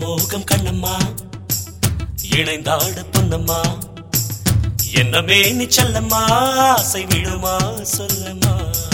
மோகம் கண்ணம்மா இணைந்தாடு பொன்னம்மா என்ன மேனி செல்லம்மா ஆசை விடுமா சொல்லம்மா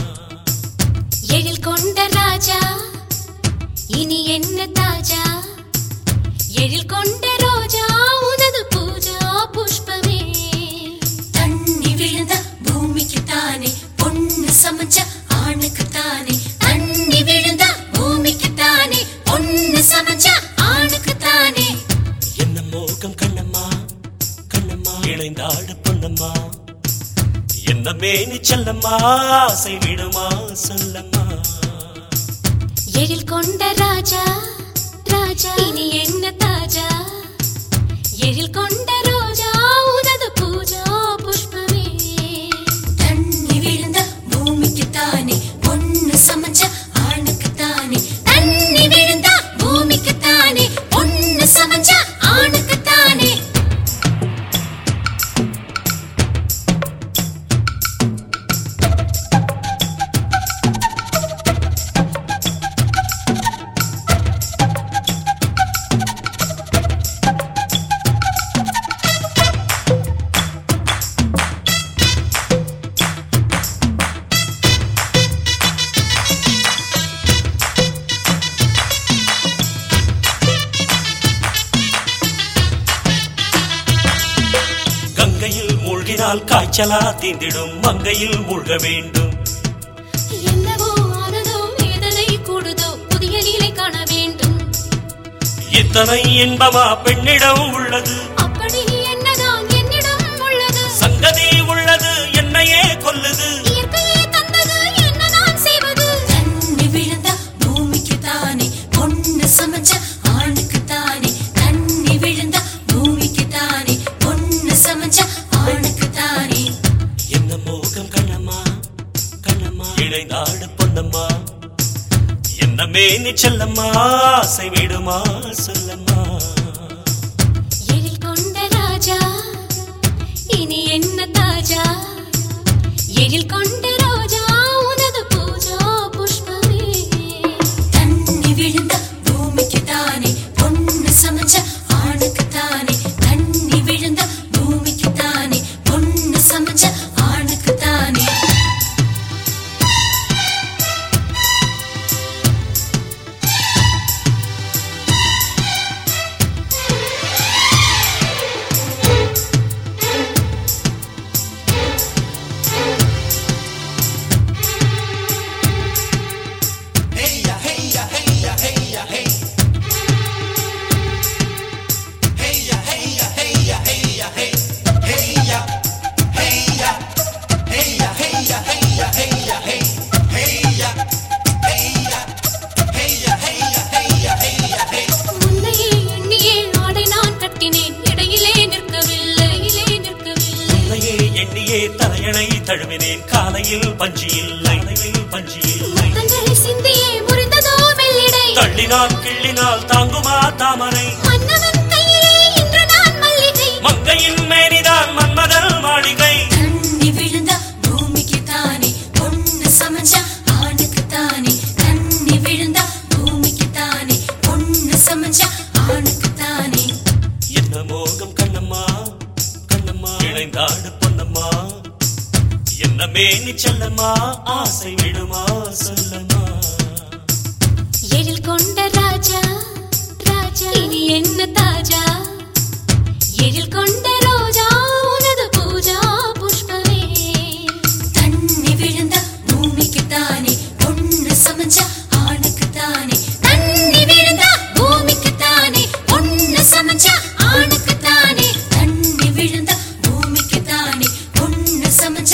எழில் கொண்ட ராஜா இனி என்ன தாஜா எழில் கொண்ட ரோஜா உனது பூஜா புஷ்பமே தண்ணி விழுந்த பூமிக்கு தானே பொண்ணு சமைச்ச ஆணுக்கு தானே தண்ணி விழுந்த பூமிக்கு தானே பொண்ணு சமைச்ச ஆணுக்கு தானே என்ன மோகம் கண்ணம்மா கண்ணம்மா இணைந்தாடு பொன்னம்மா என்ன மேனி செல்லம்மா ஆசை விடுமா சொல்லம்மா எழில் கொண்ட ராஜா ராஜா இனி என்ன தாஜா எழில் கொண்ட ரோஜா உனது பூஜா புஷ்பமே தண்ணி விழுந்த பூமிக்கு தானே பொண்ணு சமைச்ச ஆணுக்கு தானே தண்ணி விழுந்த பூமிக்கு தானே பொண்ணு சமைச்ச ஆணுக்கு தானே கங்கையில் மூழ்கினால் காய்ச்சலா தீந்திடும் மங்கையில் மூழ்க வேண்டும் என்னவோ ஆனதோ வேதனை கூடுதோ புதிய நிலை காண வேண்டும் இத்தனை இன்பமா பெண்ணிடம் உள்ளது அப்படி என்னதான் என்னிடம் உள்ளது சங்கதி உள்ளது என்னையே கொல்லுது இயற்கையே தந்தது என்ன நான் செய்வது தண்ணி விழுந்த பூமிக்கு தானே பொண்ணு சமைச்ச ஆணுக்கு தானே தண்ணி விழுந்த பூமிக்கு தானே பொண்ணு சமைச்ச ஆணுக்கு தானே என்ன மோகம் கண்ணம்மா கண்ணம்மா இணைந்தாடு பொன்னம்மா என்ன மேனி செல்லம்மா ஆசை விடுமா சொல்லம்மா எழில் கொண்ட ராஜா இனி என்ன தாஜா எழில் கொண்ட ரோஜா உனது பூஜா புஷ்பமே தண்ணி விழுந்த பூமிக்கு தானே பொண்ணு சமைச்ச ஆணுக்கு தானே தண்ணி விழுந்த பூமிக்கு தானே பொண்ணு சமைச்ச ஆணுக்கு தானே முன்னையே எண்ணியே ஆடை நான் கட்டினேன் இடையிலே நிற்கவில்லை உன்னையே எண்ணியே தலையணை தழுவினேன் காலையில் பஞ்சு இல்லை முத்தங்களை சிந்தியே முறிந்ததோ வெள்ளிடை தள்ளினால் கிள்ளினால் தாங்குமா தாமரை மன்னவன் கையிலே இன்று நான் மல்லிகை மங்கையின் மேனிதான் மன்மதல் மாளிகை தண்ணி விழுந்த பூமிக்கு தானே பொண்ணு சமைச்ச ஆணுக்கு தானே தண்ணி விழுந்த பூமிக்கு தானே பொண்ணு சமைச்ச ஆணுக்கு தானே என்ன மோகம் கண்ணம்மா கண்ணம்மா இணைந்தாடு பொன்னம்மா என்ன மேனி செல்லம்மா ஆசை விடுமா சொல்லம்மா எழில் கொண்ட ராஜா ராஜா இனி என்ன தாஜா எழில் கொண்ட ரோஜா உனது பூஜா புஷ்பமே தண்ணி விழுந்த பூமிக்கு தானே பொண்ணு சமைச்ச ஆணுக்கு தானே தண்ணி விழுந்த பூமிக்கு தானே பொண்ணு சமைச்ச ஆணுக்கு தானே தண்ணி விழுந்த பூமிக்கு தானே பொண்ணு சமைச்ச